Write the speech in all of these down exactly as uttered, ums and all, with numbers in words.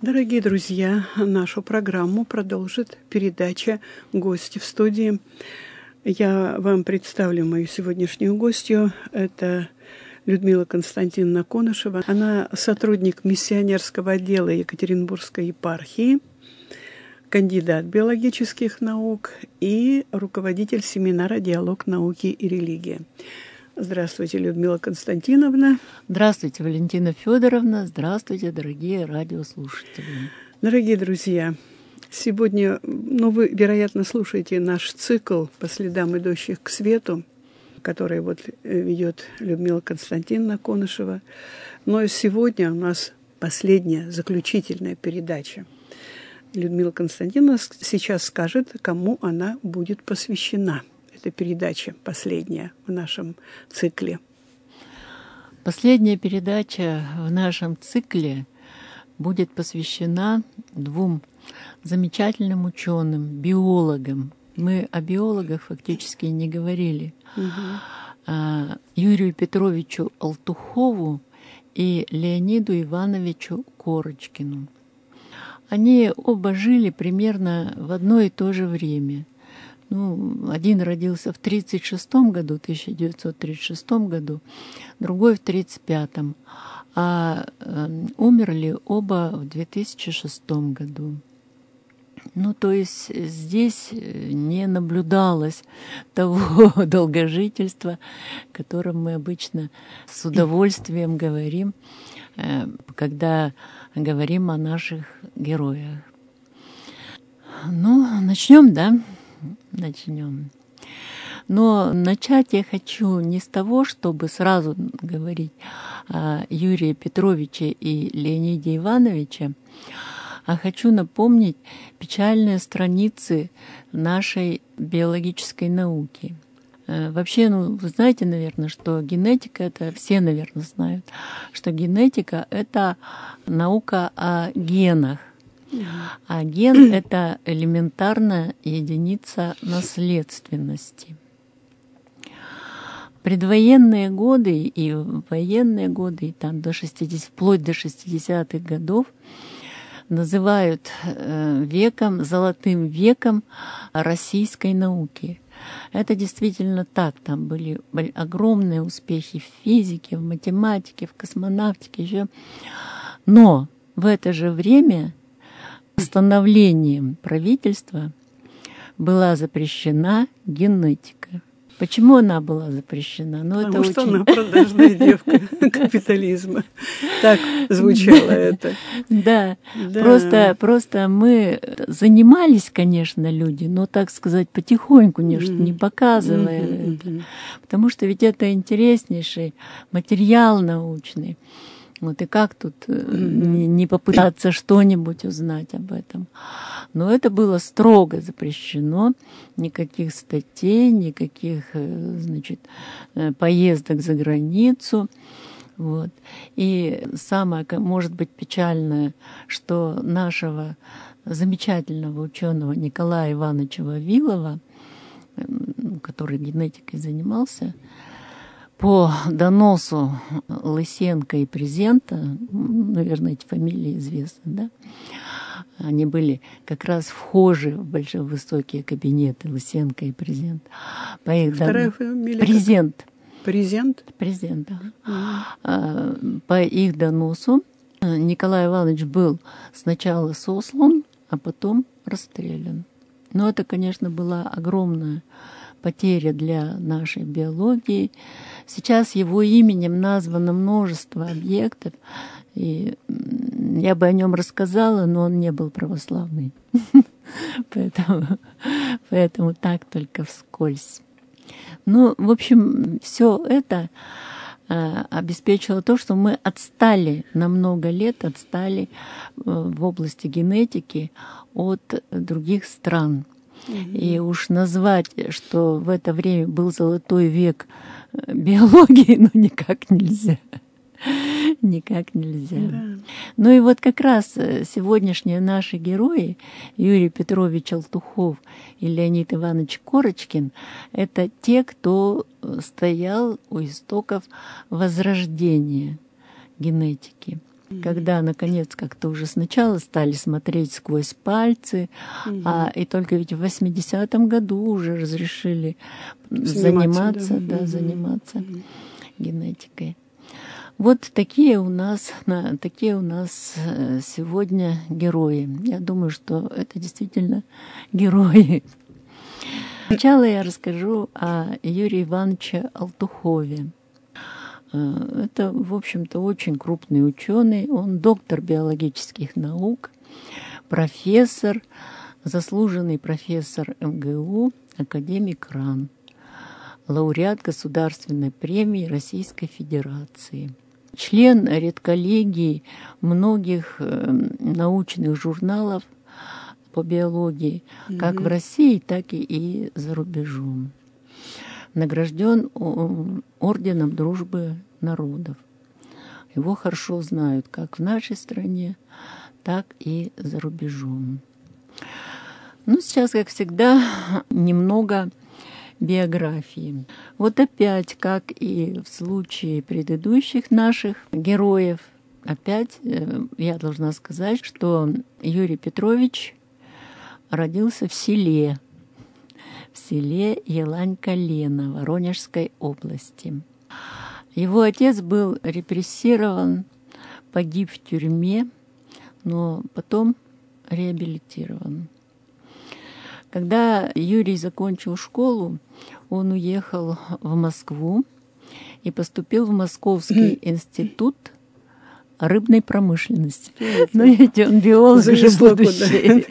Дорогие друзья, нашу программу продолжит передача «Гости в студии». Я вам представлю мою сегодняшнюю гостью. Это Людмила Константиновна Конышева. Она сотрудник миссионерского отдела Екатеринбургской епархии, кандидат биологических наук и руководитель семинара «Диалог науки и религии». Здравствуйте, Людмила Константиновна. Здравствуйте, Валентина Федоровна. Здравствуйте, дорогие радиослушатели. Дорогие друзья, сегодня, ну, вы, вероятно, слушаете наш цикл «По следам идущих к свету», который вот ведет Людмила Константиновна Конышева. Но сегодня у нас последняя, заключительная передача. Людмила Константиновна сейчас скажет, кому она будет посвящена. Это передача последняя в нашем цикле. Последняя передача в нашем цикле будет посвящена двум замечательным ученым, биологам. Мы о биологах фактически не говорили. Угу. Юрию Петровичу Алтухову и Леониду Ивановичу Корочкину. Они оба жили примерно в одно и то же время. Ну, один родился в тридцать шестом году, тысяча девятьсот тридцать шестом году, другой в тридцать пятом, а э, умерли оба в две тысячи шестом году. Ну, то есть здесь не наблюдалось того долгожительства, о котором мы обычно с удовольствием говорим, э, когда говорим о наших героях. Ну, начнем, да? Начнем. Но начать я хочу не с того, чтобы сразу говорить о Юрии Петровиче и Леониде Ивановиче, а хочу напомнить печальные страницы нашей биологической науки. Вообще, ну, вы знаете, наверное, что генетика, это все, наверное, знают, что генетика — это наука о генах. А ген — это элементарная единица наследственности. Предвоенные годы и военные годы, и там до шестидесятых, вплоть до шестидесятых годов, называют веком, золотым веком российской науки. Это действительно так. Там были огромные успехи в физике, в математике, в космонавтике еще. Но в это же время постановлением правительства была запрещена генетика. Почему она была запрещена? Ну, Потому это что очень... она продажная девка капитализма. Так звучало это. Да, просто, просто мы занимались, конечно, люди, но, так сказать, потихоньку, не показывая это. Потому что ведь это интереснейший материал научный. Вот и как тут mm-hmm. не попытаться что-нибудь узнать об этом. Но это было строго запрещено. Никаких статей, никаких, значит, поездок за границу. Вот. И самое, может быть, печальное, что нашего замечательного ученого Николая Ивановича Вавилова, который генетикой занимался, по доносу Лысенко и Презента, наверное, эти фамилии известны, да? Они были как раз вхожи в большие высокие кабинеты Лысенко и Презент. По их Вторая дон... фамилия? Презент. Презент? Презент, да. Mm-hmm. По их доносу Николай Иванович был сначала сослан, а потом расстрелян. Но это, конечно, была огромная потеря для нашей биологии. Сейчас его именем названо множество объектов, и я бы о нем рассказала, но он не был православный. Поэтому, поэтому так только вскользь. Ну, в общем, все это обеспечило то, что мы отстали на много лет, отстали в области генетики от других стран. И уж назвать, что в это время был золотой век биологии, ну, никак нельзя. Никак нельзя. Да. Ну и вот как раз сегодняшние наши герои, Юрий Петрович Алтухов и Леонид Иванович Корочкин, это те, кто стоял у истоков возрождения генетики. Mm-hmm. Когда, наконец, как-то уже сначала стали смотреть сквозь пальцы, mm-hmm. а и только ведь в восьмидесятом году уже разрешили заниматься, заниматься, да, mm-hmm. заниматься mm-hmm. генетикой. Вот такие у нас, такие у нас сегодня герои. Я думаю, что это действительно герои. Сначала я расскажу о Юрии Ивановиче Алтухове. Это, в общем-то, очень крупный ученый. Он доктор биологических наук, профессор, заслуженный профессор эм гэ у, академик РАН, лауреат Государственной премии Российской Федерации. Член редколлегии многих научных журналов по биологии, mm-hmm. как в России, так и, и за рубежом. Награжден орденом Дружбы народов. Его хорошо знают как в нашей стране, так и за рубежом. Ну, сейчас, как всегда, немного биографии. Вот опять, как и в случае предыдущих наших героев, опять я должна сказать, что Юрий Петрович родился в селе, в селе Елань-Колено Воронежской области. Его отец был репрессирован, погиб в тюрьме, но потом реабилитирован. Когда Юрий закончил школу, он уехал в Москву и поступил в Московский институт рыбной промышленности. Ну, ведь он биолог же будущий.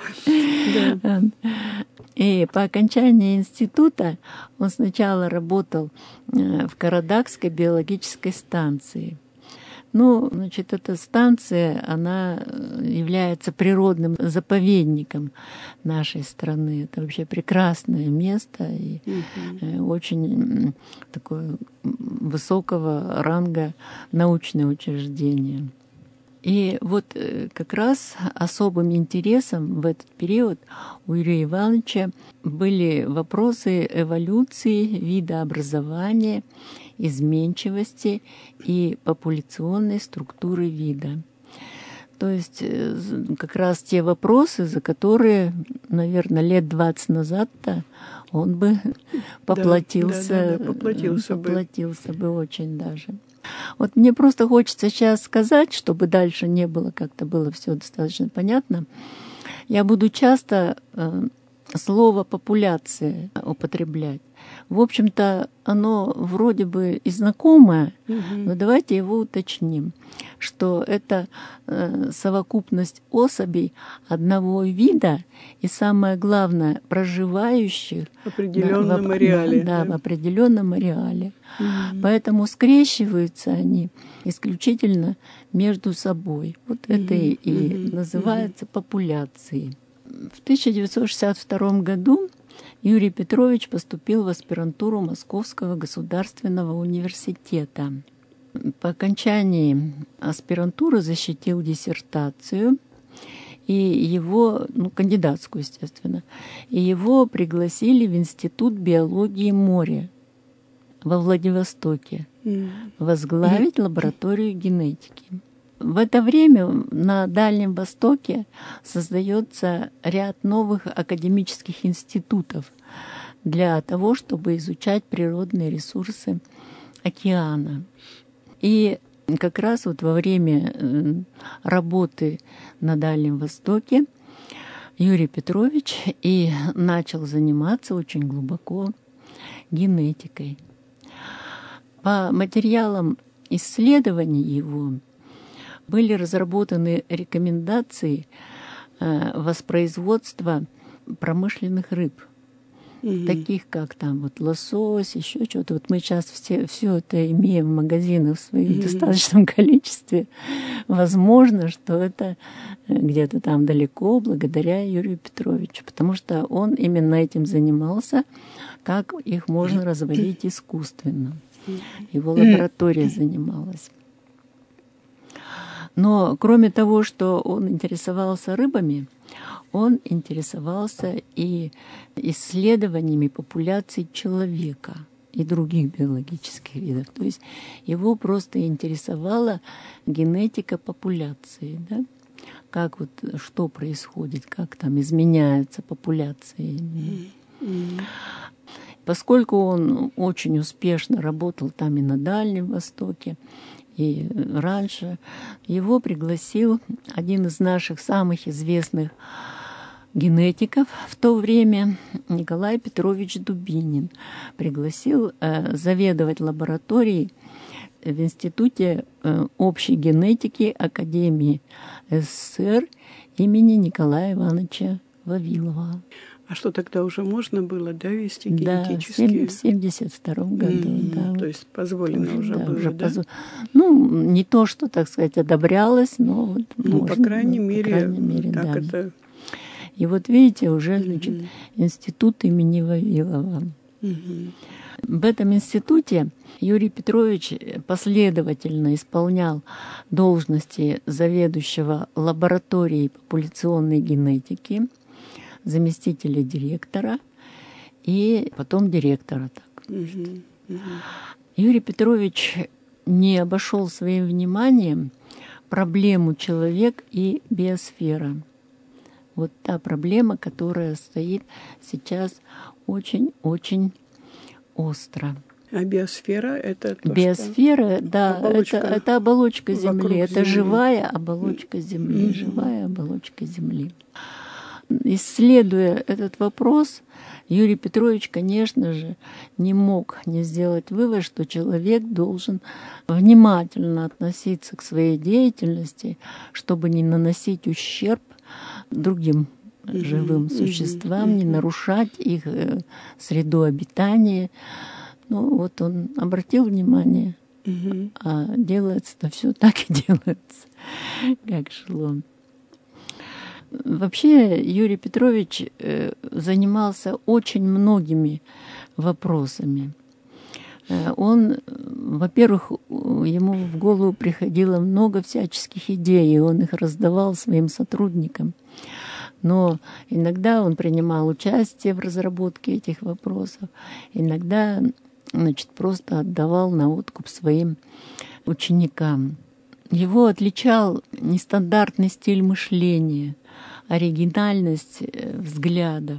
И по окончании института он сначала работал в Карадакской биологической станции. Ну, значит, эта станция, она является природным заповедником нашей страны. Это вообще прекрасное место и mm-hmm. очень такое высокого ранга научное учреждение. И вот как раз особым интересом в этот период у Юрия Ивановича были вопросы эволюции, видообразования, изменчивости и популяционной структуры вида. То есть как раз те вопросы, за которые, наверное, лет двадцать назад-то он бы поплатился, да, да, да, да, поплатился, поплатился бы. бы очень даже. Вот мне просто хочется сейчас сказать, чтобы дальше не было, как-то было все достаточно понятно. Я буду часто э, слово «популяция» употреблять. В общем-то, оно вроде бы и знакомое, угу. но давайте его уточним, что это э, совокупность особей одного вида и, самое главное, проживающих в определенном на, в, ареале. Да, да, в определенном ареале. Угу. Поэтому скрещиваются они исключительно между собой. Вот угу. это и, и угу. называется угу. популяцией. В тысяча девятьсот шестьдесят втором году Юрий Петрович поступил в аспирантуру Московского государственного университета. По окончании аспирантуры защитил диссертацию, и его, ну, кандидатскую, естественно, и его пригласили в Институт биологии моря во Владивостоке возглавить лабораторию генетики. В это время на Дальнем Востоке создается ряд новых академических институтов для того, чтобы изучать природные ресурсы океана. И как раз вот во время работы на Дальнем Востоке Юрий Петрович и начал заниматься очень глубоко генетикой. По материалам исследований его были разработаны рекомендации воспроизводства промышленных рыб, mm-hmm. таких как там вот лосось, еще что-то. Вот мы сейчас все, все это имеем в магазинах в своем mm-hmm. достаточном количестве. Возможно, что это где-то там далеко благодаря Юрию Петровичу, потому что он именно этим занимался, как их можно разводить искусственно. Его лаборатория занималась. Но кроме того, что он интересовался рыбами, он интересовался и исследованиями популяции человека. и других биологических видов. То есть его просто интересовала генетика популяции, да? Как вот что происходит, как там изменяются популяции. Mm-hmm. Поскольку он очень успешно работал там и на Дальнем Востоке, и раньше, его пригласил один из наших самых известных генетиков в то время, Николай Петрович Дубинин, пригласил э, заведовать лабораторией в Институте э, общей генетики Академии СССР имени Николая Ивановича Вавилова. А что тогда уже можно было, да, вести генетические? Да, в семьдесят втором году, mm-hmm. да. То есть позволено уже, уже да, было, уже да? Позв... Ну, не то, что, так сказать, одобрялось, но вот ну, можно, по крайней ну, мере, по крайней мере, так да. это... И вот видите, уже, значит, mm-hmm. институт имени Вавилова. Mm-hmm. В этом институте Юрий Петрович последовательно исполнял должности заведующего лабораторией популяционной генетики, заместителя директора и потом директора. Так. Mm-hmm. Mm-hmm. Юрий Петрович не обошел своим вниманием проблему человек и биосфера. Вот та проблема, которая стоит сейчас очень-очень остро. А биосфера — это то, биосфера, что... да, оболочка это, это оболочка Земли, это Земли. живая оболочка Земли, mm-hmm. живая оболочка Земли. Исследуя этот вопрос, Юрий Петрович, конечно же, не мог не сделать вывод, что человек должен внимательно относиться к своей деятельности, чтобы не наносить ущерб другим mm-hmm. живым существам, mm-hmm. не нарушать их среду обитания. Ну, вот он обратил внимание, mm-hmm. а делается-то все так и делается, как шло. Вообще Юрий Петрович занимался очень многими вопросами. Он, во-первых, ему в голову приходило много всяческих идей, и он их раздавал своим сотрудникам. Но иногда он принимал участие в разработке этих вопросов, иногда, значит, просто отдавал на откуп своим ученикам. Его отличал нестандартный стиль мышления, оригинальность взглядов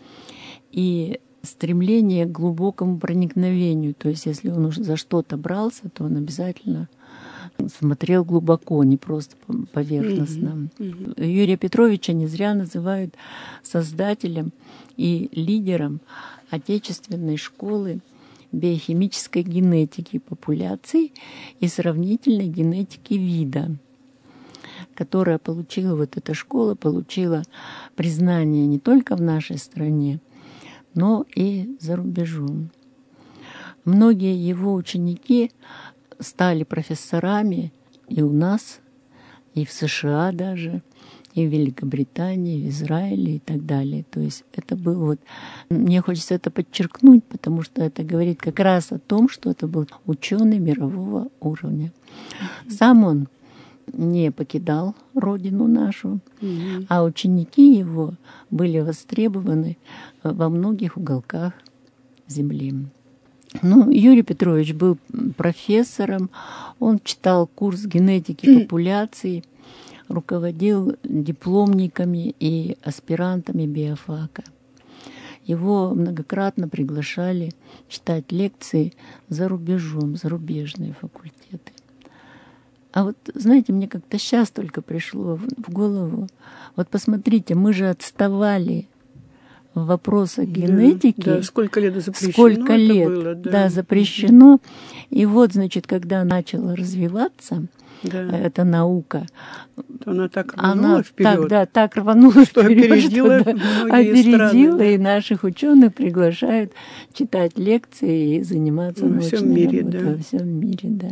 и стремление к глубокому проникновению. То есть если он уже за что-то брался, то он обязательно смотрел глубоко, не просто поверхностно. Mm-hmm. Mm-hmm. Юрия Петровича не зря называют создателем и лидером отечественной школы биохимической генетики популяций и сравнительной генетики вида, которая получила, вот эта школа получила признание не только в нашей стране, но и за рубежом. Многие его ученики стали профессорами и у нас, и в США даже, и в Великобритании, в Израиле и так далее. То есть это был вот... Мне хочется это подчеркнуть, потому что это говорит как раз о том, что это был ученый мирового уровня. Сам он не покидал родину нашу, mm-hmm. а ученики его были востребованы во многих уголках земли. Ну, Юрий Петрович был профессором, он читал курс генетики популяций, руководил дипломниками и аспирантами биофака. Его многократно приглашали читать лекции за рубежом, зарубежные факультеты. А вот, знаете, мне как-то сейчас только пришло в голову, вот посмотрите, мы же отставали в вопросах генетики. Да, да, сколько лет запрещено Сколько это лет, было, да. да, запрещено. И вот, значит, когда начала развиваться да. эта наука, то она так рванула она вперед, так, да, так рванула что вперед, опередила, что, да, многие опередила, страны, да. И наших ученых приглашают читать лекции и заниматься во научной всем мире, работой да. во всем мире, да.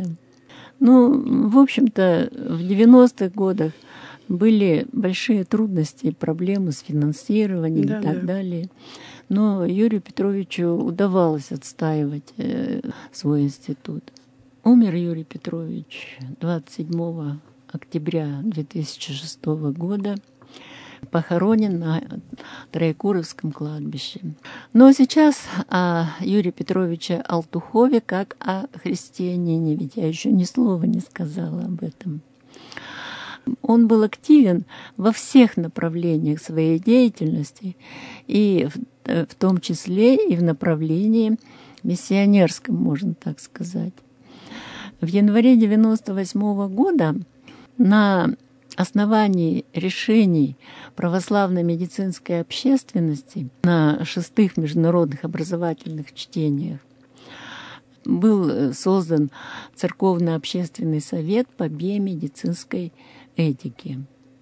Ну, в общем-то, в девяностых годах были большие трудности и проблемы с финансированием да, и так да. далее. Но Юрию Петровичу удавалось отстаивать э, свой институт. Умер Юрий Петрович двадцать седьмого октября две тысячи шестого года. похоронен на Троекуровском кладбище. Но сейчас о Юрии Петровиче Алтухове как о христианине, ведь я еще ни слова не сказала об этом. Он был активен во всех направлениях своей деятельности, и в, в том числе и в направлении миссионерском, можно так сказать. В январе девяносто восьмого года на основании решений православной медицинской общественности на шестых международных образовательных чтениях был создан Церковно-общественный совет по биомедицинской этике.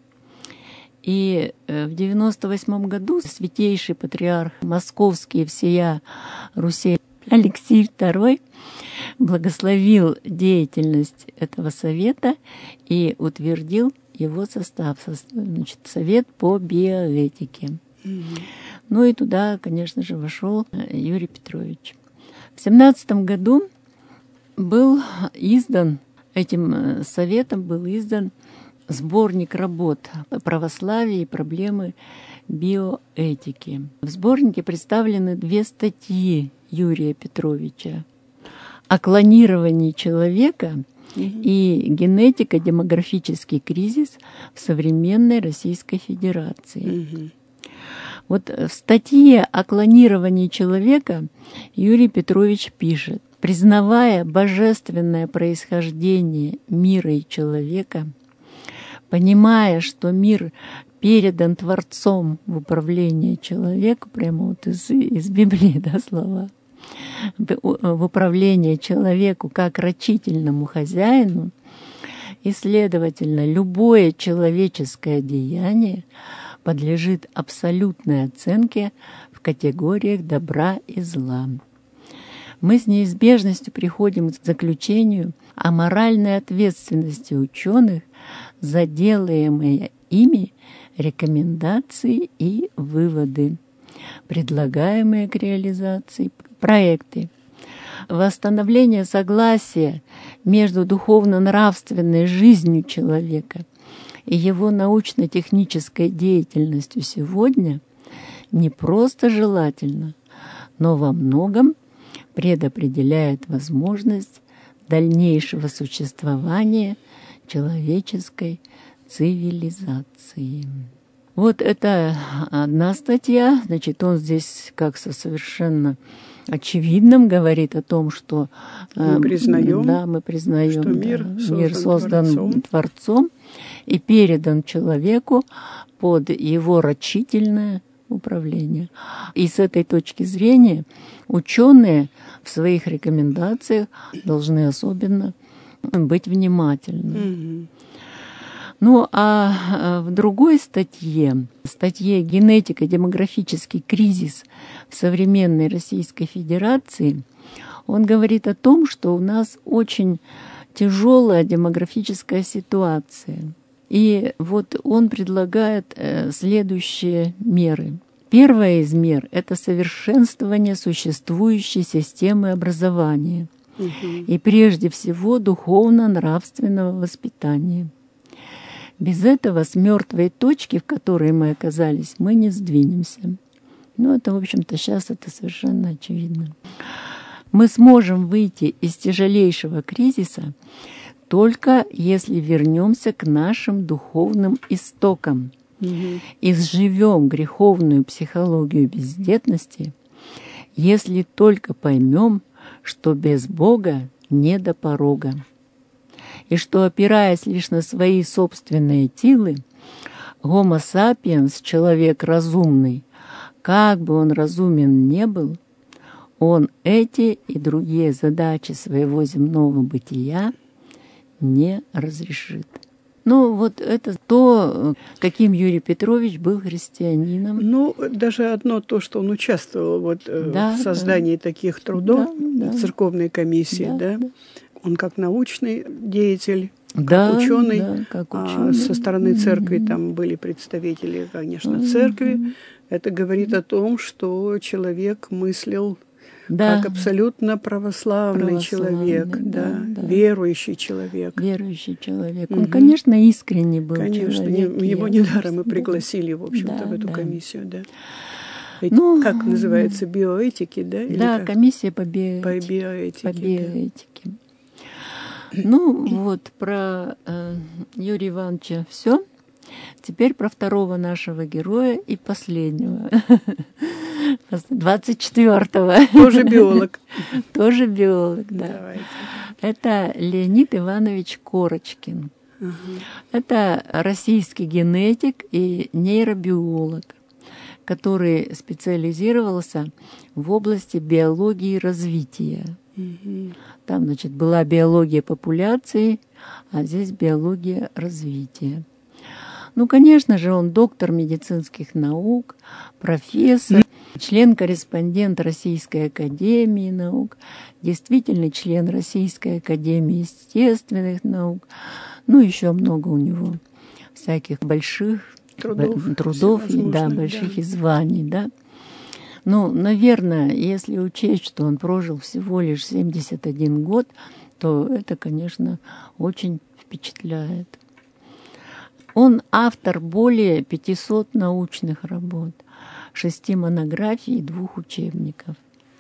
И в девяносто восьмом году святейший патриарх Московский и всея Руси Алексей второй благословил деятельность этого совета и утвердил его состав, значит, совет по биоэтике. Mm-hmm. Ну и туда, конечно же, вошел Юрий Петрович. В семнадцатом году был издан, этим советом был издан сборник работ о православии и проблемы биоэтики. В сборнике представлены две статьи Юрия Петровича о клонировании человека mm-hmm. и генетико-демографический кризис в современной Российской Федерации. Mm-hmm. Вот в статье о клонировании человека Юрий Петрович пишет: признавая божественное происхождение мира и человека, понимая, что мир передан Творцом в управление человеку, прямо вот из, из Библии, да, слова, в управление человеку как рачительному хозяину, и, следовательно, любое человеческое деяние подлежит абсолютной оценке в категориях добра и зла. Мы с неизбежностью приходим к заключению о моральной ответственности ученых за делаемые ими рекомендации и выводы, предлагаемые к реализации проекты. Восстановление согласия между духовно-нравственной жизнью человека и его научно-технической деятельностью сегодня не просто желательно, но во многом предопределяет возможность дальнейшего существования человеческой цивилизации. Вот это одна статья. Значит, он здесь как со совершенно очевидным говорит о том, что мы признаем, да, мы признаем, что мир, да, создан, мир создан Творцом. Творцом и передан человеку под его рачительное управление. И с этой точки зрения ученые в своих рекомендациях должны особенно быть внимательны. Mm-hmm. Ну, а в другой статье, статье «Генетико-демографический кризис в современной Российской Федерации», он говорит о том, что у нас очень тяжелая демографическая ситуация. И вот он предлагает следующие меры. Первая из мер – это совершенствование существующей системы образования угу. и прежде всего духовно-нравственного воспитания. Без этого с мертвой точки, в которой мы оказались, мы не сдвинемся. Ну, это, в общем-то, сейчас это совершенно очевидно. Мы сможем выйти из тяжелейшего кризиса только если вернемся к нашим духовным истокам угу. и сживем греховную психологию бездетности, если только поймем, что без Бога не до порога, и что, опираясь лишь на свои собственные силы, Homo sapiens, человек разумный, как бы он разумен не был, он эти и другие задачи своего земного бытия не разрешит. Ну, вот это то, каким Юрий Петрович был христианином. Ну, даже одно то, что он участвовал вот, да, в создании да. таких трудов, да, да. церковной комиссии, да, да? Да. Он как научный деятель, да, как ученый, да, как ученый. А со стороны церкви mm-hmm. там были представители, конечно, mm-hmm. церкви. Это говорит о том, что человек мыслил Да. Как абсолютно православный, православный человек, да, да, да. верующий человек. Верующий человек. Угу. Он, конечно, искренний был конечно, человек. Конечно, его недаром мы пригласили, в общем-то, да, в эту да. комиссию, да. Эти, ну, как называется, биоэтики, да? Или да, как? комиссия по биоэтике. По биоэтике. По биоэтике. Да. Ну, вот, про э, Юрия Ивановича все. Теперь про второго нашего героя и последнего. двадцать четвёртого. Тоже биолог. Тоже биолог, да. Давайте. Это Леонид Иванович Корочкин. Угу. Это российский генетик и нейробиолог, который специализировался в области биологии развития. Угу. Там, значит, была биология популяции, а здесь биология развития. Ну, конечно же, он доктор медицинских наук, профессор, член-корреспондент Российской академии наук, действительный член Российской академии естественных наук. Ну, еще много у него всяких больших трудов, трудов и, да, больших да. и званий, да. Ну, наверное, если учесть, что он прожил всего лишь семьдесят один год, то это, конечно, очень впечатляет. Он автор более пятисот научных работ, шести монографий и двух учебников.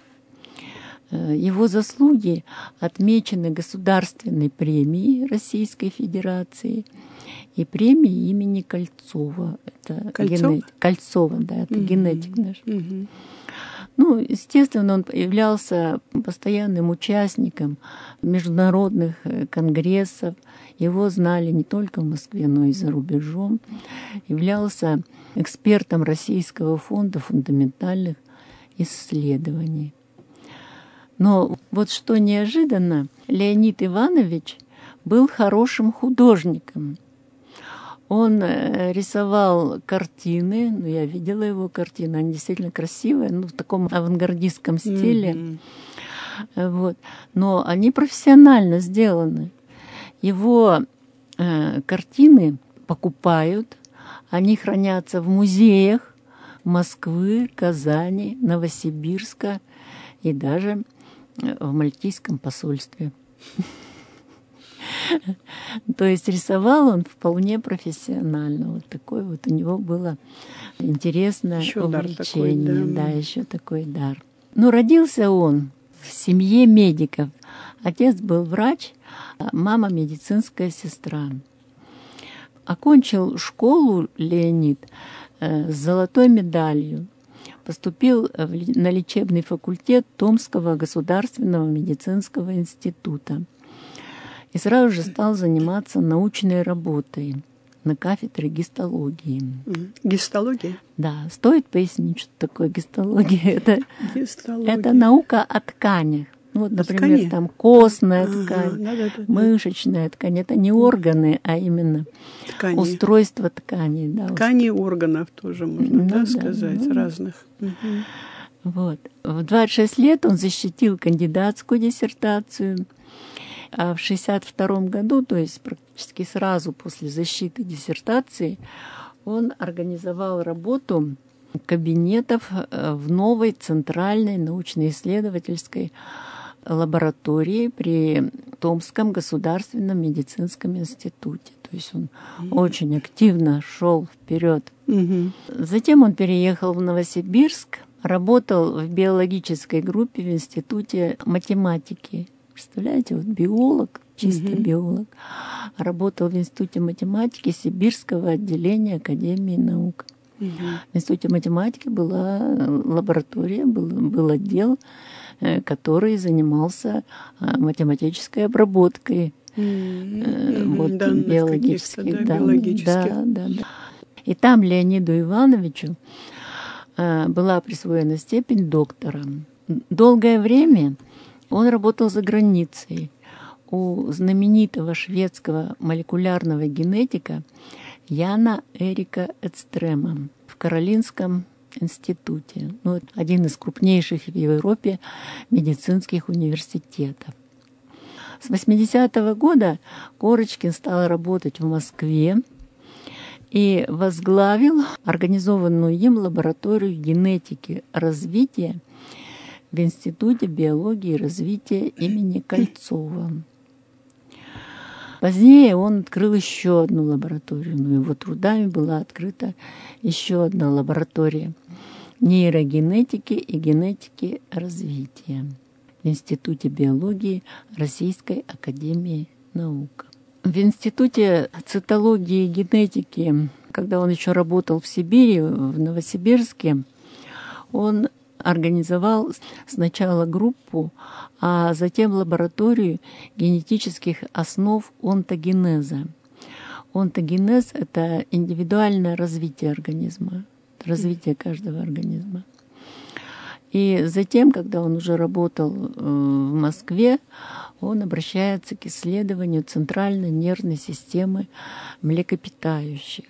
Его заслуги отмечены Государственной премией Российской Федерации и премией имени Кольцова. Это Кольцов? Генетик. Кольцова, да, это mm-hmm. генетик наш. Mm-hmm. Ну, естественно, он являлся постоянным участником международных конгрессов. Его знали не только в Москве, но и за рубежом. Являлся экспертом Российского фонда фундаментальных исследований. Но вот что неожиданно, Леонид Иванович был хорошим художником. Он рисовал картины, ну, я видела его картины, они действительно красивые, ну, в таком авангардистском стиле. Mm-hmm. Вот. Но они профессионально сделаны. Его э, картины покупают, они хранятся в музеях Москвы, Казани, Новосибирска и даже в Мальтийском посольстве. То есть рисовал он вполне профессионально. Вот такое вот у него было интересное еще увлечение. Дар такой, да. да, еще такой дар. Но родился он в семье медиков. Отец был врач, а мама медицинская сестра. Окончил школу Леонид с золотой медалью. Поступил на лечебный факультет Томского государственного медицинского института. И сразу же стал заниматься научной работой на кафедре гистологии. Гистология? Да. Стоит пояснить, что такое гистология? Это, гистология. это наука о тканях. Ну, вот, например, ткани? Там костная ткань, ага, да, да, да, мышечная ткань. Это не органы, а именно ткани. Устройство тканей. Да, ткани органов тоже можно ну, да, да, сказать, ну, разных. Угу. Вот. В двадцать шесть лет он защитил кандидатскую диссертацию. А в шестьдесят втором году, то есть практически сразу после защиты диссертации, он организовал работу кабинетов в новой центральной научно-исследовательской лаборатории при Томском государственном медицинском институте. То есть он mm-hmm. очень активно шел вперед. Mm-hmm. Затем он переехал в Новосибирск, работал в биологической группе в Институте математики. Представляете, вот биолог, чисто mm-hmm. биолог, работал в Институте математики Сибирского отделения Академии наук. Mm-hmm. В Институте математики была лаборатория, был, был отдел, который занимался математической обработкой mm-hmm. вот, да, биологических да, данных. биологических. Да, да, да. И там Леониду Ивановичу была присвоена степень доктора. Долгое время он работал за границей у знаменитого шведского молекулярного генетика Яна Эрика Эдстрема в Каролинском институте. Ну, один из крупнейших в Европе медицинских университетов. С восьмидесятого года Корочкин стал работать в Москве и возглавил организованную им лабораторию генетики развития в в Институте биологии и развития имени Кольцова. Позднее он открыл еще одну лабораторию, но его трудами была открыта еще одна лаборатория нейрогенетики и генетики развития в Институте биологии Российской академии наук. В Институте цитологии и генетики, когда он еще работал в Сибири, в Новосибирске, он организовал сначала группу, а затем лабораторию генетических основ онтогенеза. Онтогенез — это индивидуальное развитие организма, развитие каждого организма. И затем, когда он уже работал в Москве, он обращается к исследованию центральной нервной системы млекопитающих.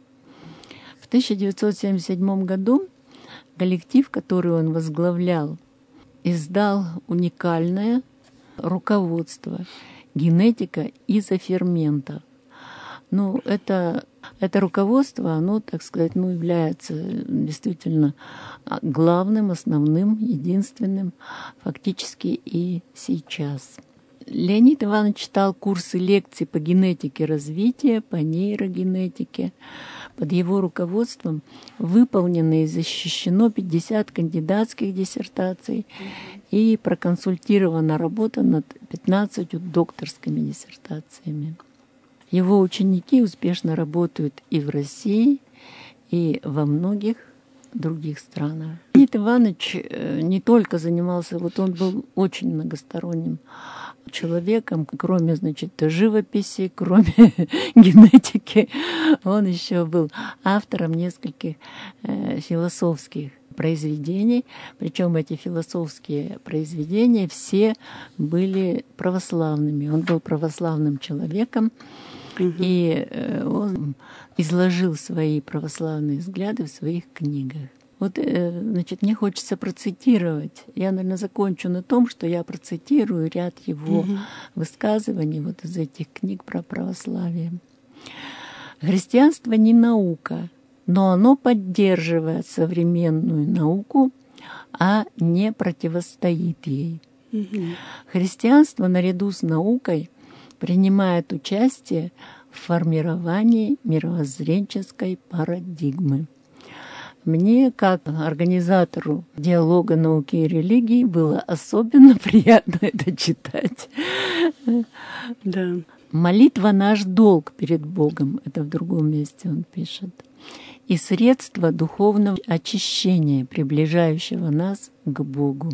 В тысяча девятьсот семьдесят седьмом году коллектив, который он возглавлял, издал уникальное руководство «Генетика изоферментов». Ну, это, это руководство, оно, так сказать, ну, является действительно главным, основным, единственным фактически и сейчас. Леонид Иванович читал курсы лекций по генетике развития, по нейрогенетике. Под его руководством выполнено и защищено пятьдесят кандидатских диссертаций и проконсультирована работа над пятнадцатью докторскими диссертациями. Его ученики успешно работают и в России, и во многих других странах. Леонид Иванович не только занимался, вот он был очень многосторонним человеком, кроме, значит, живописи, кроме генетики, он еще был автором нескольких э, философских произведений, причем эти философские произведения все были православными. Он был православным человеком, угу. и э, он изложил свои православные взгляды в своих книгах. Вот, значит, мне хочется процитировать. Я, наверное, закончу на том, что я процитирую ряд его угу. высказываний вот из этих книг про православие. «Христианство не наука, но оно поддерживает современную науку, а не противостоит ей. Угу. Христианство наряду с наукой принимает участие в формировании мировоззренческой парадигмы». Мне, как организатору диалога науки и религии, было особенно приятно это читать. Да. «Молитва — наш долг перед Богом», это в другом месте он пишет, «и средство духовного очищения, приближающего нас к Богу.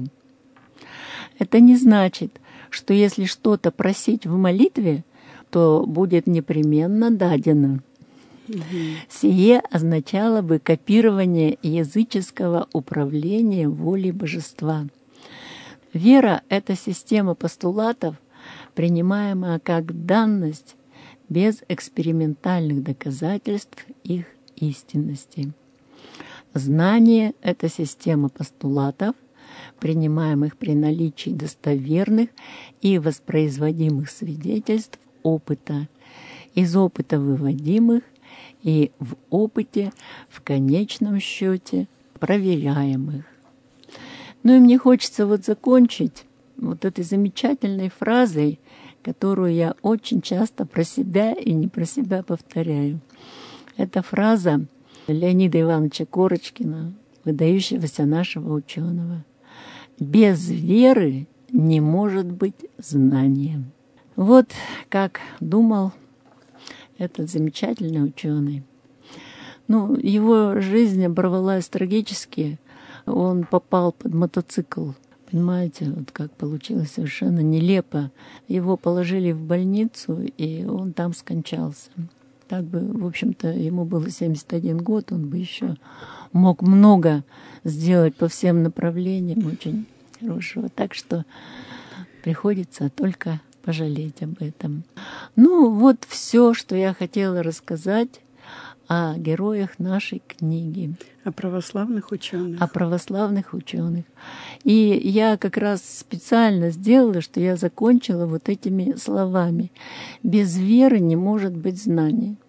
Это не значит, что если что-то просить в молитве, то будет непременно дадено. Сие означало бы копирование языческого управления волей божества. Вера — это система постулатов, принимаемая как данность, без экспериментальных доказательств их истинности. Знание — это система постулатов, принимаемых при наличии достоверных и воспроизводимых свидетельств опыта, из опыта выводимых и в опыте, в конечном счете, проверяемых». Ну и мне хочется вот закончить вот этой замечательной фразой, которую я очень часто про себя и не про себя повторяю. Это фраза Леонида Ивановича Корочкина, выдающегося нашего ученого. «Без веры не может быть знания». Вот как думал этот замечательный ученый. Ну, его жизнь оборвалась трагически. Он попал под мотоцикл. Понимаете, вот как получилось совершенно нелепо. Его положили в больницу, и он там скончался. Так бы, в общем-то, ему было семьдесят один год, он бы еще мог много сделать по всем направлениям, очень хорошего. Так что приходится только пожалеть об этом. Ну, вот все, что я хотела рассказать о героях нашей книги. О православных ученых. О православных ученых. И я как раз специально сделала, что я закончила вот этими словами. «Без веры не может быть знания».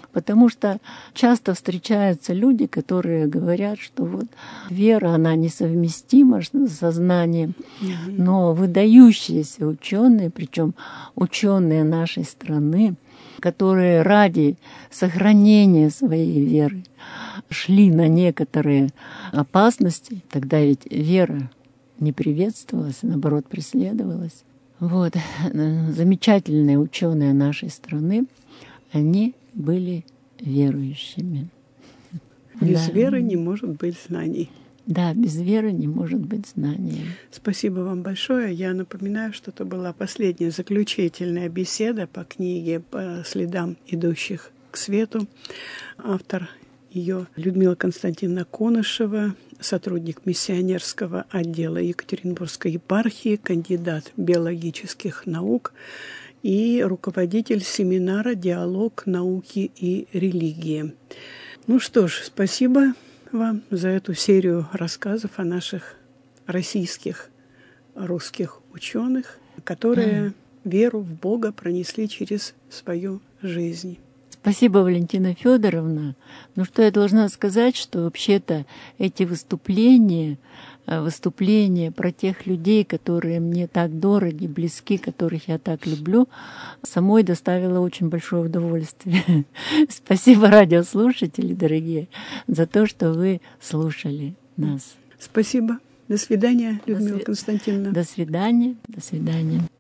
Потому что часто встречаются люди, которые говорят, что вот вера, она несовместима с сознанием. Но выдающиеся ученые, причем ученые нашей страны, которые ради сохранения своей веры шли на некоторые опасности, тогда ведь вера не приветствовалась, а наоборот преследовалась. Вот. Замечательные ученые нашей страны, они были верующими. Без Да. веры не может быть знаний. Да, без веры не может быть знания. Спасибо вам большое. Я напоминаю, что это была последняя заключительная беседа по книге «По следам идущих к свету». Автор ее Людмила Константиновна Конышева, сотрудник миссионерского отдела Екатеринбургской епархии, кандидат биологических наук и руководитель семинара «Диалог науки и религии». Ну что ж, спасибо вам за эту серию рассказов о наших российских, русских ученых, которые mm. веру в Бога пронесли через свою жизнь. Спасибо, Валентина Федоровна. Ну что я должна сказать, что вообще-то эти выступления, выступления про тех людей, которые мне так дороги, близки, которых я так люблю, самой доставило очень большое удовольствие. Спасибо, радиослушатели дорогие, за то, что вы слушали нас. Спасибо. До свидания, Людмила Константиновна. До свидания. До свидания.